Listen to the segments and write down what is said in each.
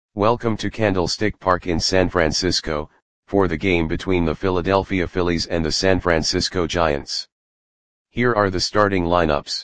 Welcome to Candlestick Park in San Francisco, for the game between the Philadelphia Phillies and the San Francisco Giants. Here are the starting lineups.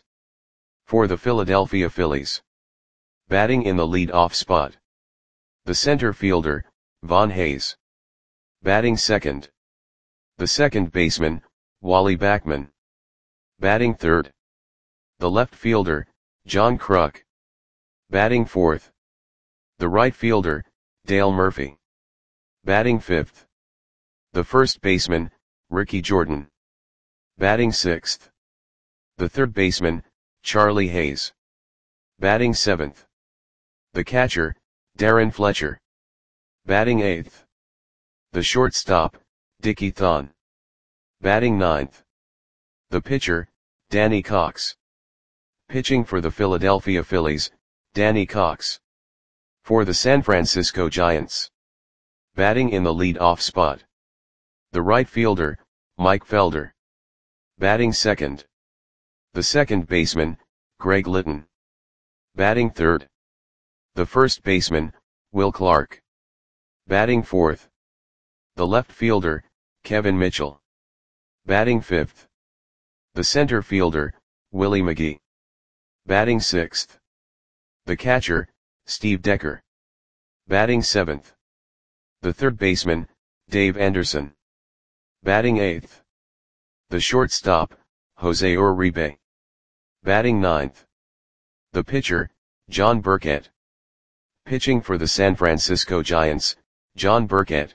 For the Philadelphia Phillies. Batting in the lead-off spot. The center fielder, Von Hayes. Batting second. The second baseman, Wally Backman. Batting third. The left fielder, John Kruk. Batting fourth. The right fielder, Dale Murphy. Batting fifth. The first baseman, Ricky Jordan. Batting sixth. The third baseman, Charlie Hayes. Batting seventh. The catcher, Darren Fletcher. Batting eighth. The shortstop, Dickie Thon. Batting ninth. The pitcher, Danny Cox. Pitching for the Philadelphia Phillies, Danny Cox. For the San Francisco Giants. Batting in the lead-off spot. The right fielder, Mike Felder. Batting second. The second baseman, Greg Litton. Batting third. The first baseman, Will Clark. Batting fourth. The left fielder, Kevin Mitchell. Batting fifth. The center fielder, Willie McGee. Batting sixth. The catcher, Steve Decker. Batting seventh. The third baseman, Dave Anderson. Batting eighth. The shortstop, Jose Uribe. Batting ninth. The pitcher, John Burkett. Pitching for the San Francisco Giants, John Burkett.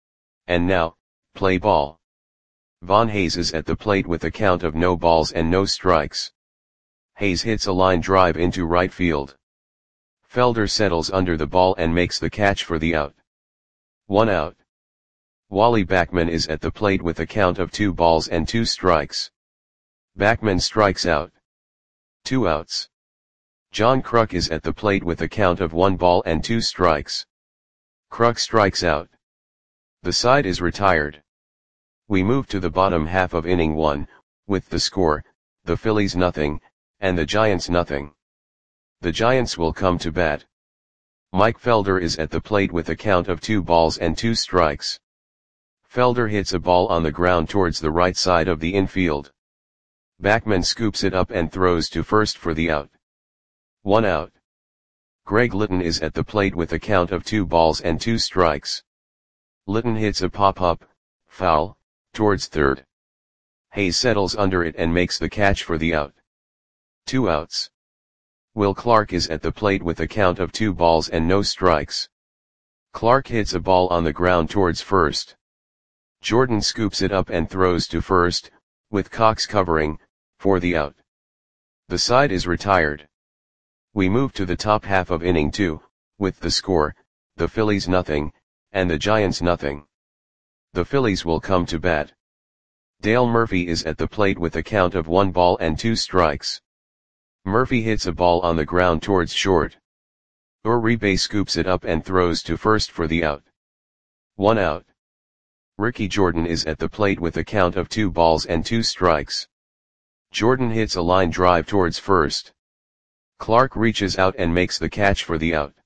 And now, play ball. Von Hayes is at the plate with a count of no balls and no strikes. Hayes hits a line drive into right field. Felder settles under the ball and makes the catch for the out. 1 out. Wally Backman is at the plate with a count of 2 balls and 2 strikes. Backman strikes out. 2 outs. John Kruk is at the plate with a count of 1 ball and 2 strikes. Kruk strikes out. The side is retired. We move to the bottom half of inning 1, with the score, the Phillies nothing, and the Giants nothing. The Giants will come to bat. Mike Felder is at the plate with a count of 2 balls and 2 strikes. Felder hits a ball on the ground towards the right side of the infield. Backman scoops it up and throws to first for the out. 1 out. Greg Litton is at the plate with a count of 2 balls and 2 strikes. Litton hits a pop-up, foul, towards third. Hayes settles under it and makes the catch for the out. 2 outs. Will Clark is at the plate with a count of 2 balls and no strikes. Clark hits a ball on the ground towards first. Jordan scoops it up and throws to first, with Cox covering, for the out. The side is retired. We move to the top half of inning 2, with the score, the Phillies nothing, and the Giants nothing. The Phillies will come to bat. Dale Murphy is at the plate with a count of 1 ball and 2 strikes. Murphy hits a ball on the ground towards short. Uribe scoops it up and throws to first for the out. 1 out. Ricky Jordan is at the plate with a count of 2 balls and 2 strikes. Jordan hits a line drive towards first. Clark reaches out and makes the catch for the out.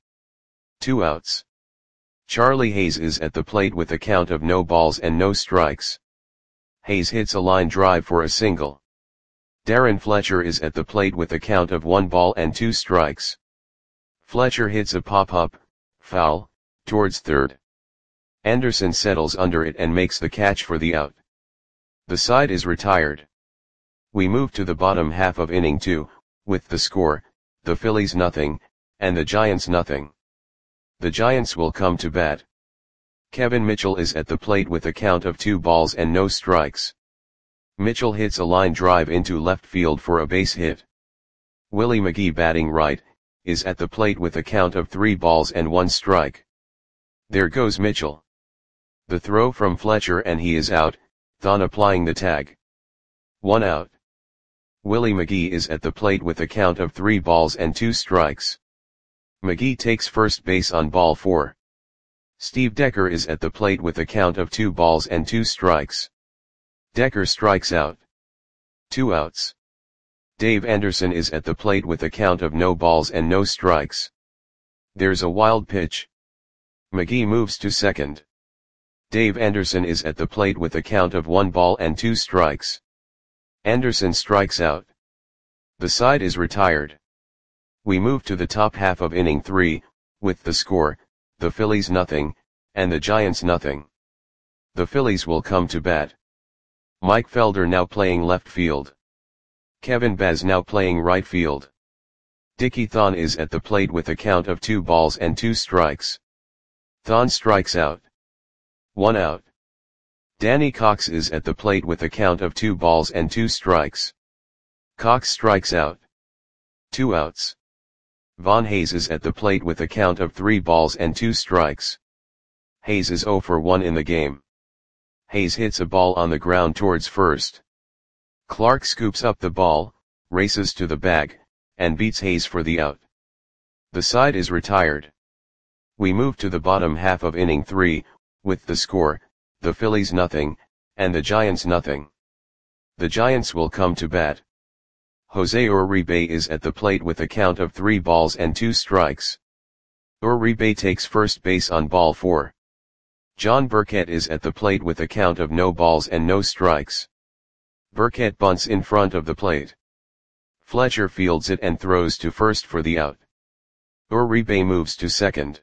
2 outs. Charlie Hayes is at the plate with a count of no balls and no strikes. Hayes hits a line drive for a single. Darren Fletcher is at the plate with a count of 1 ball and 2 strikes. Fletcher hits a pop-up, foul, towards third. Anderson settles under it and makes the catch for the out. The side is retired. We move to the bottom half of inning 2, with the score, the Phillies nothing, and the Giants nothing. The Giants will come to bat. Kevin Mitchell is at the plate with a count of 2 balls and no strikes. Mitchell hits a line drive into left field for a base hit. Willie McGee, batting right, is at the plate with a count of 3 balls and 1 strike. There goes Mitchell. The throw from Fletcher and he is out, Thon applying the tag. 1 out. Willie McGee is at the plate with a count of 3 balls and 2 strikes. McGee takes first base on ball 4. Steve Decker is at the plate with a count of 2 balls and 2 strikes. Decker strikes out. 2 outs. Dave Anderson is at the plate with a count of no balls and no strikes. There's a wild pitch. McGee moves to second. Dave Anderson is at the plate with a count of 1 ball and 2 strikes. Anderson strikes out. The side is retired. We move to the top half of inning 3, with the score, the Phillies nothing, and the Giants nothing. The Phillies will come to bat. Mike Felder now playing left field. Kevin Baz now playing right field. Dickie Thon is at the plate with a count of 2 balls and 2 strikes. Thon strikes out. 1 out. Danny Cox is at the plate with a count of 2 balls and 2 strikes. Cox strikes out. 2 outs. Von Hayes is at the plate with a count of 3 balls and 2 strikes. Hayes is 0 for 1 in the game. Hayes hits a ball on the ground towards first. Clark scoops up the ball, races to the bag, and beats Hayes for the out. The side is retired. We move to the bottom half of inning 3, with the score, the Phillies nothing, and the Giants nothing. The Giants will come to bat. Jose Uribe is at the plate with a count of 3 balls and 2 strikes. Uribe takes first base on ball 4. John Burkett is at the plate with a count of no balls and no strikes. Burkett bunts in front of the plate. Fletcher fields it and throws to first for the out. Uribe moves to second.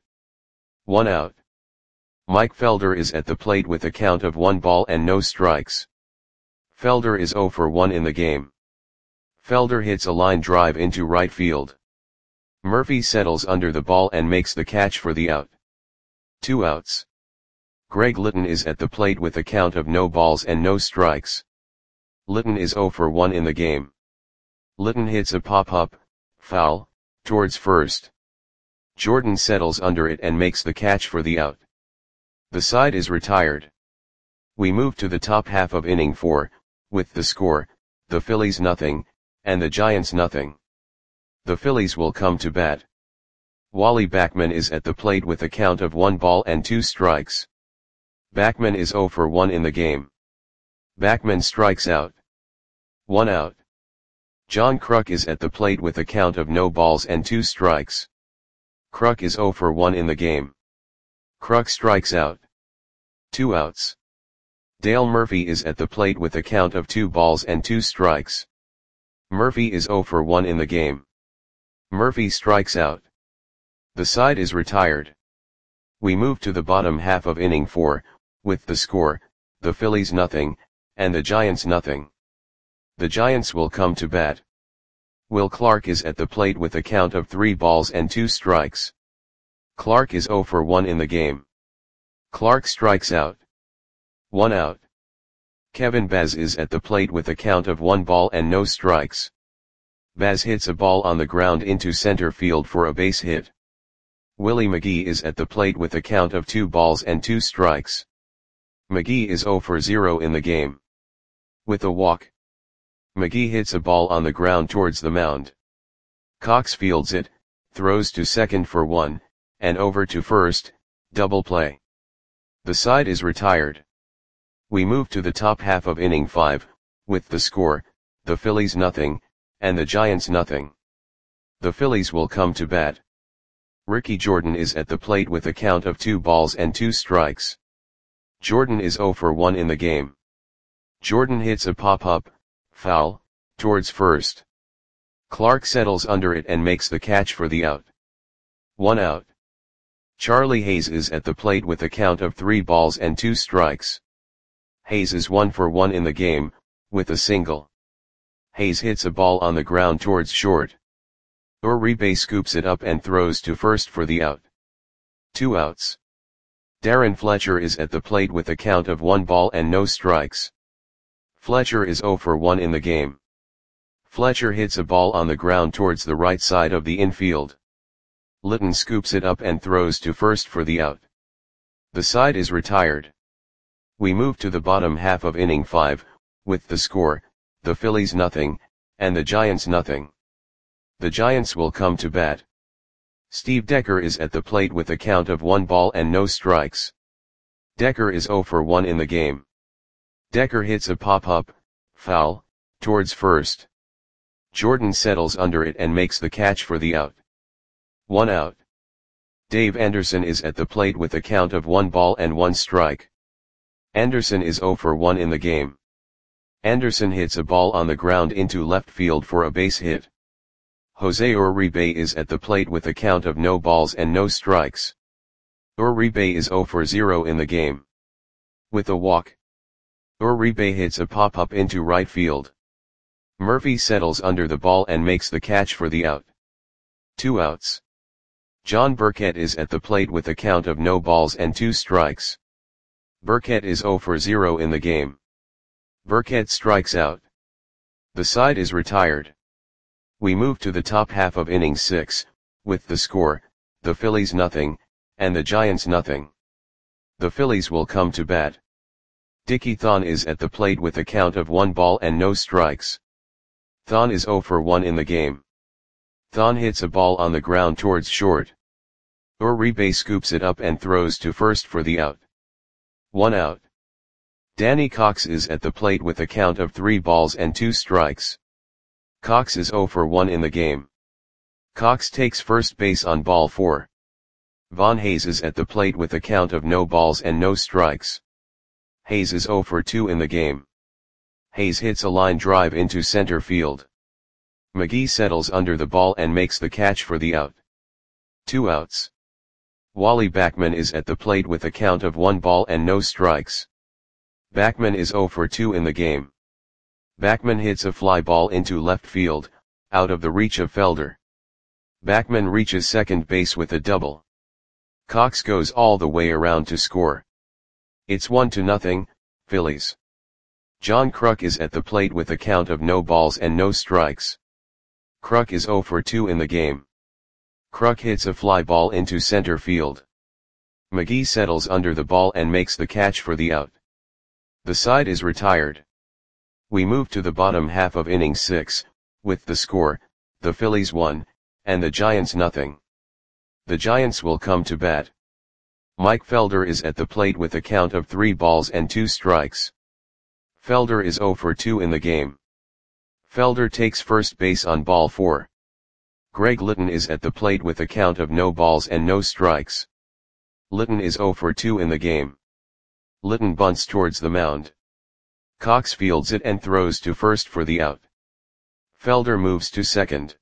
1 out. Mike Felder is at the plate with a count of 1 ball and no strikes. Felder is 0 for 1 in the game. Felder hits a line drive into right field. Murphy settles under the ball and makes the catch for the out. 2 outs. Greg Litton is at the plate with a count of no balls and no strikes. Litton is 0 for 1 in the game. Litton hits a pop-up, foul, towards first. Jordan settles under it and makes the catch for the out. The side is retired. We move to the top half of inning 4, with the score, the Phillies nothing, and the Giants nothing. The Phillies will come to bat. Wally Backman is at the plate with a count of 1 ball and 2 strikes. Backman is 0 for 1 in the game. Backman strikes out. 1 out. John Kruk is at the plate with a count of no balls and 2 strikes. Kruk is 0 for 1 in the game. Kruk strikes out. 2 outs. Dale Murphy is at the plate with a count of 2 balls and 2 strikes. Murphy is 0 for 1 in the game. Murphy strikes out. The side is retired. We move to the bottom half of inning 4, with the score, the Phillies nothing, and the Giants nothing. The Giants will come to bat. Will Clark is at the plate with a count of 3 balls and 2 strikes. Clark is 0 for 1 in the game. Clark strikes out. 1 out. Kevin Baz is at the plate with a count of 1 ball and no strikes. Baz hits a ball on the ground into center field for a base hit. Willie McGee is at the plate with a count of 2 balls and 2 strikes. McGee is 0 for 0 in the game. With a walk. McGee hits a ball on the ground towards the mound. Cox fields it, throws to second for 1, and over to first, double play. The side is retired. We move to the top half of inning 5, with the score, the Phillies nothing, and the Giants nothing. The Phillies will come to bat. Ricky Jordan is at the plate with a count of 2 balls and 2 strikes. Jordan is 0 for 1 in the game. Jordan hits a pop-up, foul, towards first. Clark settles under it and makes the catch for the out. 1 out. Charlie Hayes is at the plate with a count of 3 balls and 2 strikes. Hayes is 1 for 1 in the game, with a single. Hayes hits a ball on the ground towards short. Uribe scoops it up and throws to first for the out. 2 outs. Darren Fletcher is at the plate with a count of 1 ball and no strikes. Fletcher is 0 for 1 in the game. Fletcher hits a ball on the ground towards the right side of the infield. Litton scoops it up and throws to first for the out. The side is retired. We move to the bottom half of inning 5, with the score, the Phillies nothing, and the Giants nothing. The Giants will come to bat. Steve Decker is at the plate with a count of 1 ball and no strikes. Decker is 0 for 1 in the game. Decker hits a pop-up, foul, towards first. Jordan settles under it and makes the catch for the out. 1 out. Dave Anderson is at the plate with a count of 1 ball and 1 strike. Anderson is 0 for 1 in the game. Anderson hits a ball on the ground into left field for a base hit. Jose Uribe is at the plate with a count of no balls and no strikes. Uribe is 0 for 0 in the game. With a walk, Uribe hits a pop-up into right field. Murphy settles under the ball and makes the catch for the out. 2 outs. John Burkett is at the plate with a count of no balls and 2 strikes. Burkett is 0 for 0 in the game. Burkett strikes out. The side is retired. We move to the top half of inning 6, with the score, the Phillies nothing, and the Giants nothing. The Phillies will come to bat. Dickie Thon is at the plate with a count of 1 ball and no strikes. Thon is 0 for 1 in the game. Thon hits a ball on the ground towards short. Uribe scoops it up and throws to first for the out. 1 out. Danny Cox is at the plate with a count of 3 balls and 2 strikes. Cox is 0 for 1 in the game. Cox takes first base on ball 4. Von Hayes is at the plate with a count of no balls and no strikes. Hayes is 0 for 2 in the game. Hayes hits a line drive into center field. McGee settles under the ball and makes the catch for the out. 2 outs. Wally Backman is at the plate with a count of 1 ball and no strikes. Backman is 0 for 2 in the game. Backman hits a fly ball into left field, out of the reach of Felder. Backman reaches second base with a double. Cox goes all the way around to score. It's 1-0, Phillies. John Kruk is at the plate with a count of no balls and no strikes. Kruk is 0 for 2 in the game. Kruk hits a fly ball into center field. McGee settles under the ball and makes the catch for the out. The side is retired. We move to the bottom half of inning 6, with the score, the Phillies 1, and the Giants nothing. The Giants will come to bat. Mike Felder is at the plate with a count of 3 balls and 2 strikes. Felder is 0 for 2 in the game. Felder takes first base on ball 4. Greg Litton is at the plate with a count of no balls and no strikes. Litton is 0 for 2 in the game. Litton bunts towards the mound. Cox fields it and throws to first for the out. Felder moves to second.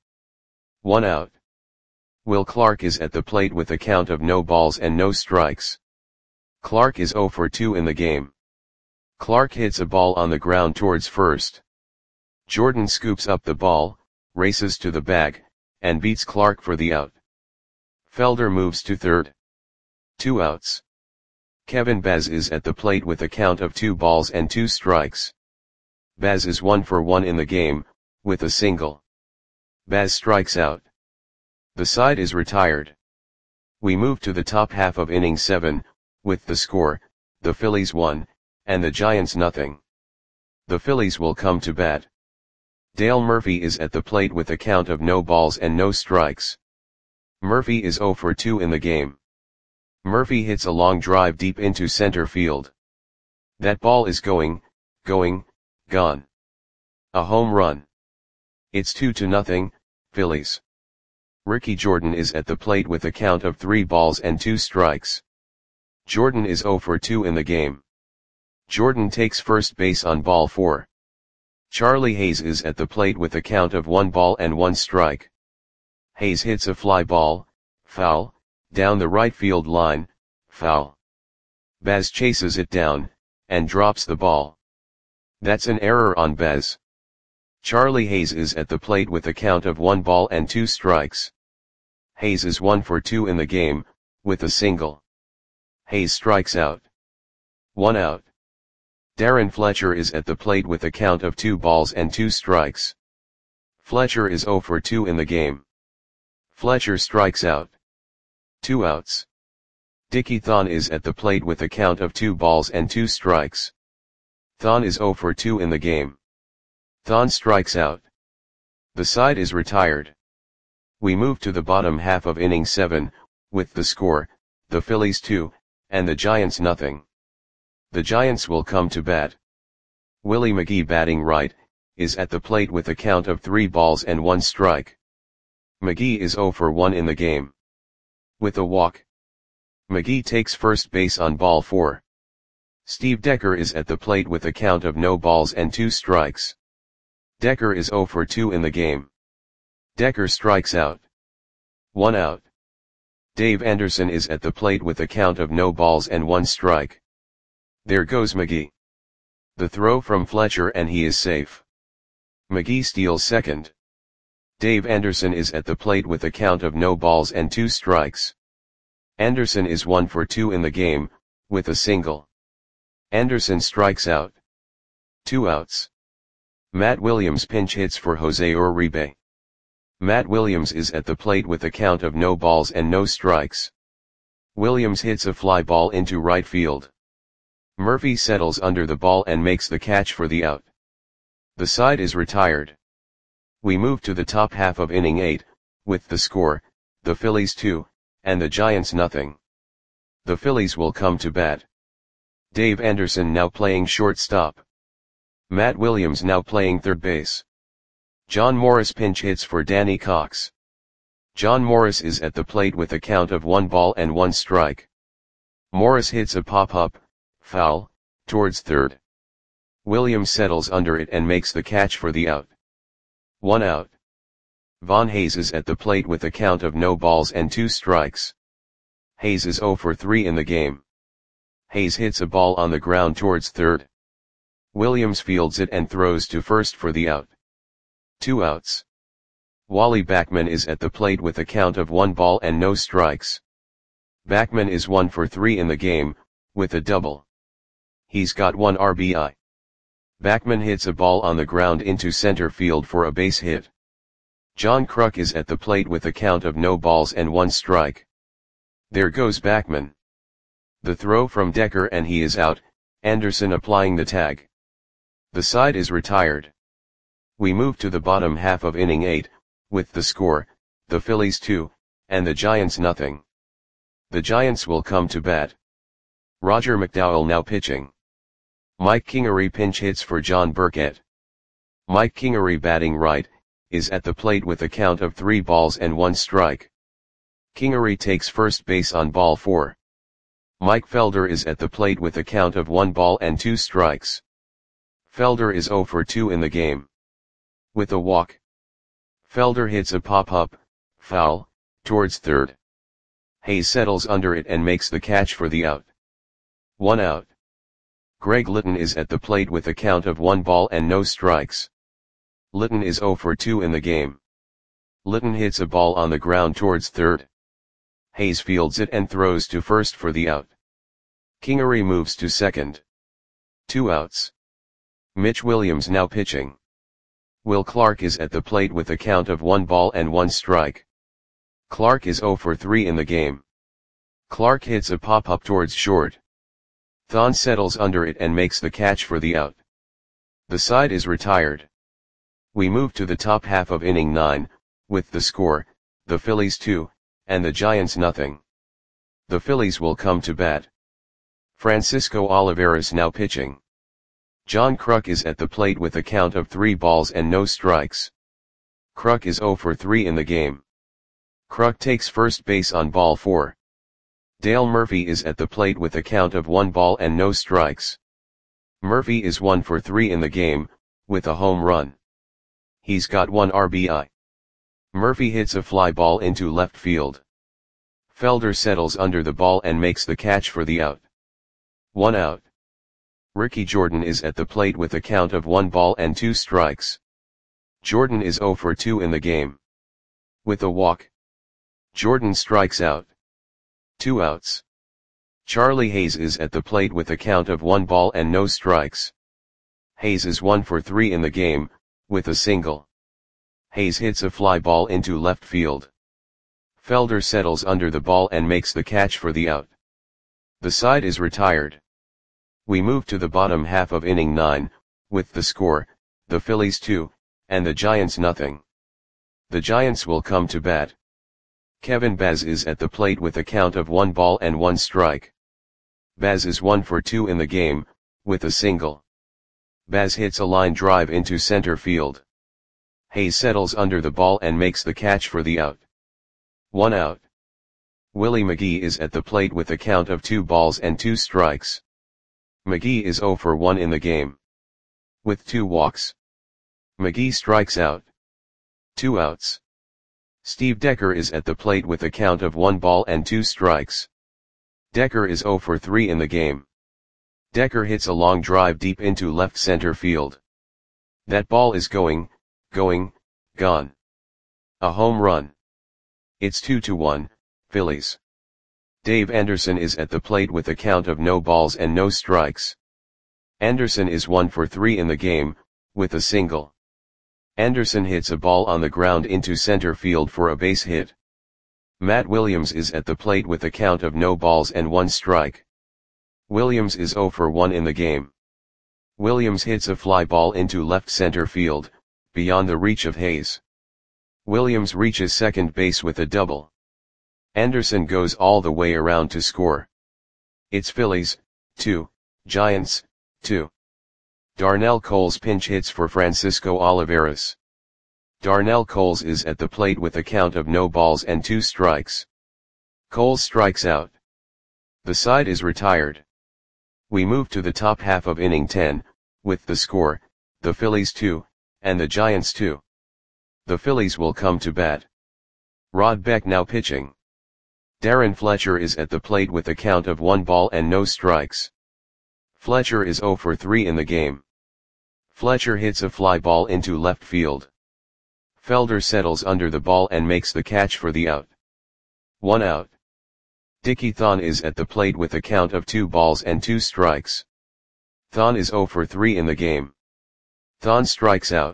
1 out. Will Clark is at the plate with a count of no balls and no strikes. Clark is 0 for 2 in the game. Clark hits a ball on the ground towards first. Jordan scoops up the ball, races to the bag, and beats Clark for the out. Felder moves to third. 2 outs. Kevin Baz is at the plate with a count of 2 balls and 2 strikes. Baz is 1 for 1 in the game, with a single. Baz strikes out. The side is retired. We move to the top half of inning 7, with the score, the Phillies 1, and the Giants nothing. The Phillies will come to bat. Dale Murphy is at the plate with a count of no balls and no strikes. Murphy is 0 for 2 in the game. Murphy hits a long drive deep into center field. That ball is gone. A home run. It's 2-0, Phillies. Ricky Jordan is at the plate with a count of 3 balls and 2 strikes. Jordan is 0 for 2 in the game. Jordan takes first base on ball 4. Charlie Hayes is at the plate with a count of 1 ball and 1 strike. Hayes hits a fly ball, foul, down the right field line, foul. Baz chases it down, and drops the ball. That's an error on Baz. Charlie Hayes is at the plate with a count of 1 ball and 2 strikes. Hayes is 1 for 2 in the game, with a single. Hayes strikes out. 1 out. Darren Fletcher is at the plate with a count of 2 balls and 2 strikes. Fletcher is 0 for 2 in the game. Fletcher strikes out. 2 outs. Dickie Thon is at the plate with a count of 2 balls and 2 strikes. Thon is 0 for 2 in the game. Thon strikes out. The side is retired. We move to the bottom half of inning 7, with the score, the Phillies 2, and the Giants nothing. The Giants will come to bat. Willie McGee batting right, is at the plate with a count of 3 balls and 1 strike. McGee is 0 for 1 in the game. With a walk, McGee takes first base on ball 4. Steve Decker is at the plate with a count of no balls and 2 strikes. Decker is 0 for 2 in the game. Decker strikes out. 1 out. Dave Anderson is at the plate with a count of no balls and 1 strike. There goes McGee. The throw from Fletcher and he is safe. McGee steals second. Dave Anderson is at the plate with a count of no balls and 2 strikes. Anderson is 1 for 2 in the game, with a single. Anderson strikes out. 2 outs. Matt Williams pinch hits for Jose Uribe. Matt Williams is at the plate with a count of no balls and no strikes. Williams hits a fly ball into right field. Murphy settles under the ball and makes the catch for the out. The side is retired. We move to the top half of inning 8, with the score, the Phillies 2, and the Giants nothing. The Phillies will come to bat. Dave Anderson now playing shortstop. Matt Williams now playing third base. John Morris pinch hits for Danny Cox. John Morris is at the plate with a count of 1 ball and 1 strike. Morris hits a pop-up, foul, towards third. Williams settles under it and makes the catch for the out. 1 out. Von Hayes is at the plate with a count of no balls and 2 strikes. Hayes is 0 for 3 in the game. Hayes hits a ball on the ground towards third. Williams fields it and throws to first for the out. 2 outs. Wally Backman is at the plate with a count of 1 ball and no strikes. Backman is 1 for 3 in the game, with a double. He's got 1 RBI. Backman hits a ball on the ground into center field for a base hit. John Kruk is at the plate with a count of no balls and 1 strike. There goes Backman. The throw from Decker and he is out, Anderson applying the tag. The side is retired. We move to the bottom half of inning 8, with the score, the Phillies 2, and the Giants nothing. The Giants will come to bat. Roger McDowell now pitching. Mike Kingery pinch hits for John Burkett. Mike Kingery batting right, is at the plate with a count of 3 balls and 1 strike. Kingery takes first base on ball 4. Mike Felder is at the plate with a count of 1 ball and 2 strikes. Felder is 0 for 2 in the game. With a walk, Felder hits a pop-up, foul, towards third. Hayes settles under it and makes the catch for the out. 1 out. Greg Litton is at the plate with a count of 1 ball and no strikes. Litton is 0 for 2 in the game. Litton hits a ball on the ground towards third. Hayes fields it and throws to first for the out. Kingery moves to second. 2 outs. Mitch Williams now pitching. Will Clark is at the plate with a count of 1 ball and 1 strike. Clark is 0 for 3 in the game. Clark hits a pop-up towards short. Thon settles under it and makes the catch for the out. The side is retired. We move to the top half of inning 9, with the score, the Phillies 2, and the Giants nothing. The Phillies will come to bat. Francisco Olivares now pitching. John Kruk is at the plate with a count of 3 balls and no strikes. Kruk is 0 for 3 in the game. Kruk takes first base on ball 4. Dale Murphy is at the plate with a count of 1 ball and no strikes. Murphy is 1 for 3 in the game, with a home run. He's got 1 RBI. Murphy hits a fly ball into left field. Felder settles under the ball and makes the catch for the out. 1 out. Ricky Jordan is at the plate with a count of 1 ball and 2 strikes. Jordan is 0 for 2 in the game. With a walk, Jordan strikes out. 2 outs. Charlie Hayes is at the plate with a count of 1 ball and no strikes. Hayes is 1 for 3 in the game, with a single. Hayes hits a fly ball into left field. Felder settles under the ball and makes the catch for the out. The side is retired. We move to the bottom half of inning 9, with the score, the Phillies 2, and the Giants nothing. The Giants will come to bat. Kevin Baz is at the plate with a count of 1 ball and 1 strike. Baz is 1 for 2 in the game, with a single. Baz hits a line drive into center field. Hayes settles under the ball and makes the catch for the out. 1 out. Willie McGee is at the plate with a count of 2 balls and 2 strikes. McGee is 0 for 1 in the game. With 2 walks. McGee strikes out. 2 outs. Steve Decker is at the plate with a count of 1 ball and 2 strikes. Decker is 0 for 3 in the game. Decker hits a long drive deep into left center field. That ball is going, gone. A home run. It's 2-1, Phillies. Dave Anderson is at the plate with a count of no balls and no strikes. Anderson is 1 for 3 in the game, with a single. Anderson hits a ball on the ground into center field for a base hit. Matt Williams is at the plate with a count of no balls and 1 strike. Williams is 0 for 1 in the game. Williams hits a fly ball into left center field, beyond the reach of Hayes. Williams reaches second base with a double. Anderson goes all the way around to score. It's Phillies, 2, Giants, 2. Darnell Coles pinch hits for Francisco Olivares. Darnell Coles is at the plate with a count of no balls and 2 strikes. Coles strikes out. The side is retired. We move to the top half of inning 10, with the score, the Phillies 2, and the Giants 2. The Phillies will come to bat. Rod Beck now pitching. Darren Fletcher is at the plate with a count of 1 ball and no strikes. Fletcher is 0 for 3 in the game. Fletcher hits a fly ball into left field. Felder settles under the ball and makes the catch for the out. 1 out. Dickie Thon is at the plate with a count of 2 balls and 2 strikes. Thon is 0 for 3 in the game. Thon strikes out.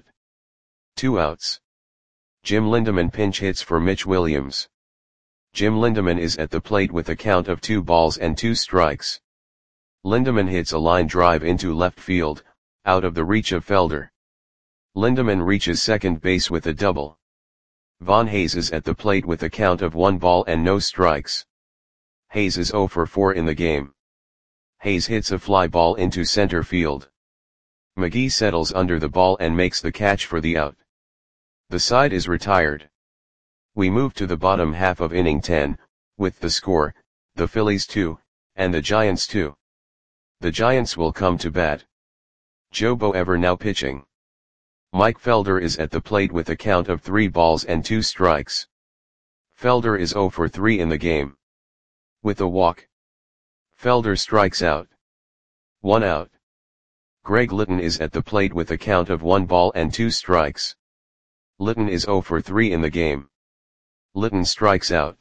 2 outs. Jim Lindemann pinch hits for Mitch Williams. Jim Lindemann is at the plate with a count of 2 balls and 2 strikes. Lindemann hits a line drive into left field, out of the reach of Felder. Lindemann reaches second base with a double. Von Hayes is at the plate with a count of 1 ball and no strikes. Hayes is 0 for 4 in the game. Hayes hits a fly ball into center field. McGee settles under the ball and makes the catch for the out. The side is retired. We move to the bottom half of inning 10, with the score, the Phillies 2, and the Giants 2. The Giants will come to bat. Joe Boever now pitching. Mike Felder is at the plate with a count of 3 balls and 2 strikes. Felder is 0 for 3 in the game. With a walk. Felder strikes out. 1 out. Greg Litton is at the plate with a count of 1 ball and 2 strikes. Litton is 0 for 3 in the game. Litton strikes out.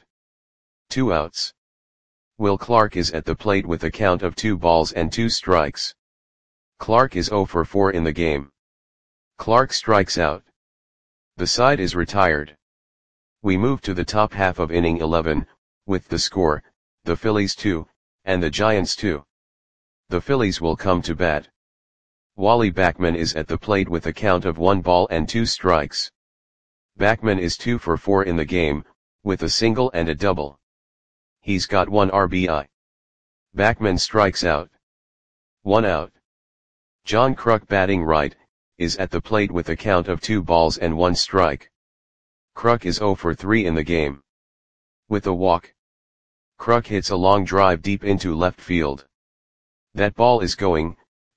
2 outs. Will Clark is at the plate with a count of 2 balls and 2 strikes. Clark is 0 for 4 in the game. Clark strikes out. The side is retired. We move to the top half of inning 11, with the score, the Phillies 2, and the Giants 2. The Phillies will come to bat. Wally Backman is at the plate with a count of 1 ball and 2 strikes. Backman is 2 for 4 in the game, with a single and a double. He's got 1 RBI. Backman strikes out. 1 out. John Kruk batting right, is at the plate with a count of 2 balls and 1 strike. Kruk is 0 for 3 in the game. With a walk. Kruk hits a long drive deep into left field. That ball is going,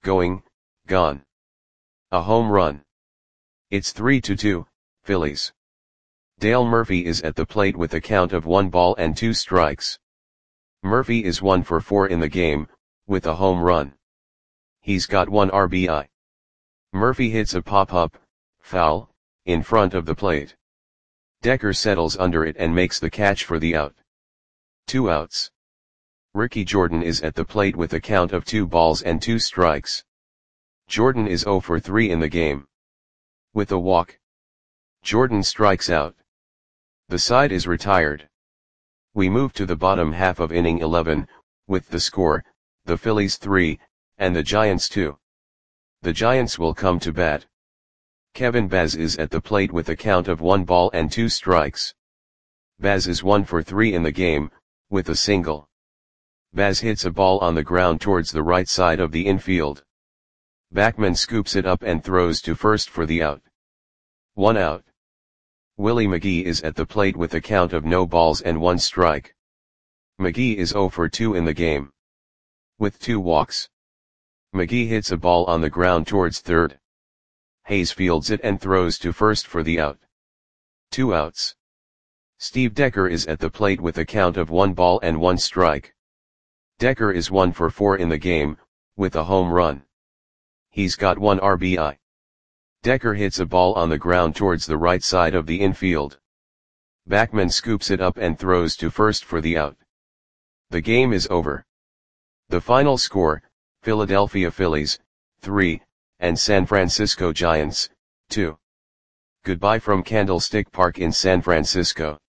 gone. A home run. It's 3-2, Phillies. Dale Murphy is at the plate with a count of 1 ball and 2 strikes. Murphy is 1 for 4 in the game, with a home run. He's got 1 RBI. Murphy hits a pop-up, foul, in front of the plate. Decker settles under it and makes the catch for the out. 2 outs. Ricky Jordan is at the plate with a count of 2 balls and 2 strikes. Jordan is 0 for 3 in the game. With a walk. Jordan strikes out. The side is retired. We move to the bottom half of inning 11, with the score, the Phillies 3, and the Giants 2. The Giants will come to bat. Kevin Baz is at the plate with a count of 1 ball and 2 strikes. Baz is 1 for 3 in the game, with a single. Baz hits a ball on the ground towards the right side of the infield. Backman scoops it up and throws to first for the out. 1 out. Willie McGee is at the plate with a count of no balls and 1 strike. McGee is 0 for 2 in the game. With 2 walks. McGee hits a ball on the ground towards third. Hayes fields it and throws to first for the out. 2 outs. Steve Decker is at the plate with a count of 1 ball and 1 strike. Decker is 1 for 4 in the game, with a home run. He's got 1 RBI. Decker hits a ball on the ground towards the right side of the infield. Backman scoops it up and throws to first for the out. The game is over. The final score, Philadelphia Phillies, 3, and San Francisco Giants, 2. Goodbye from Candlestick Park in San Francisco.